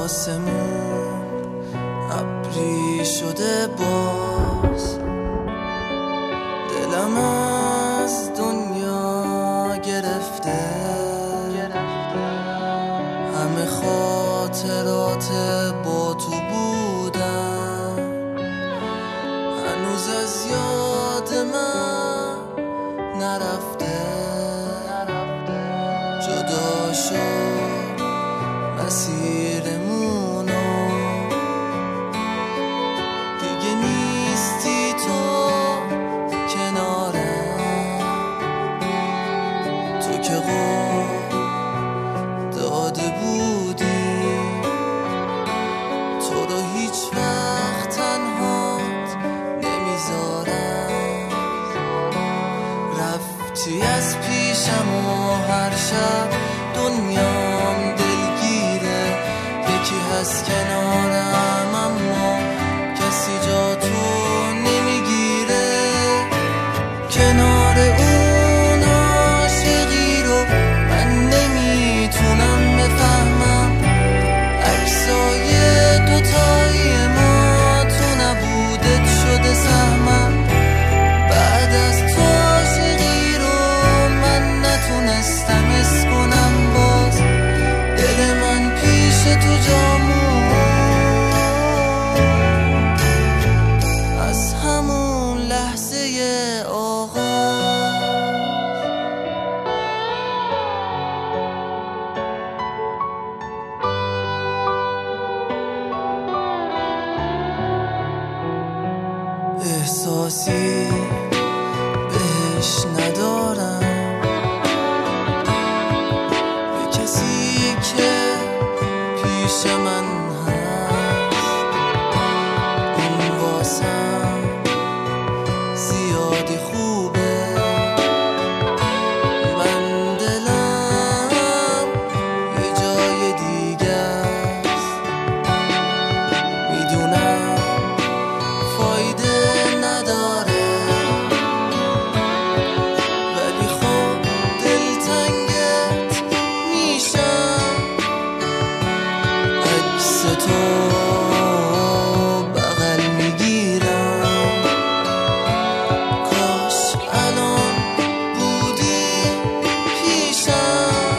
آسمون ابری شده باز، دلم از دنیا گرفته، همه خاطرات با تو بودن هنوز از یاد من نرفته. جدا شد مسیرمونو، دیگه نیستی تو کنارم، تو که قول داده بودی تو رو هیچ وقت تنهات نمیذارم. رفتی از پیشم و هر شب دنیام دلگیره، یکی هست کنارم اما کسی جا تو نمیگیره. کنار اون عاشقی رو من نمیتونم بفهمم، عکسای دوتایی ما تو نبودت شده سهمم. بعد از تو عاشقی رو من نتونستم حس کنم، باز دل من پیش تو جامون از همون لحظه آغاز. احساسی بهش ندارم، به کسی که پیش من هست اون واسم زیادی خوبه. من دلم یه جای دیگه است، میدونم فایده نداره، ولی خب دلتنگت میشم. عکس تو بغل میگیرم، کاش الان بودی پیشم.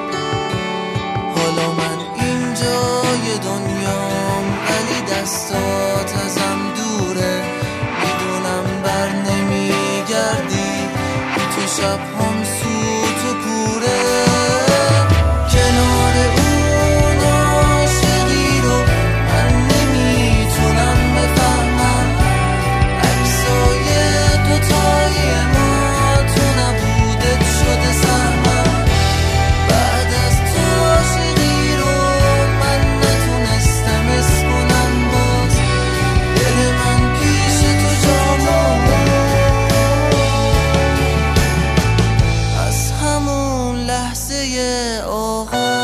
حالا من اینجای دنیام ولی دستات ازم دوره، میدونم بر نمیگردی تو شب هم سوت و کوره. کنار اون عاشقی رو من نمیتونم بفهمم، عکسای دوتایی ما تو نبودت شده سهمم. بعد از تو عاشقی رو من نتونستم حس کنم، باز دل من پیش تو جامون از همون لحظه آغاز.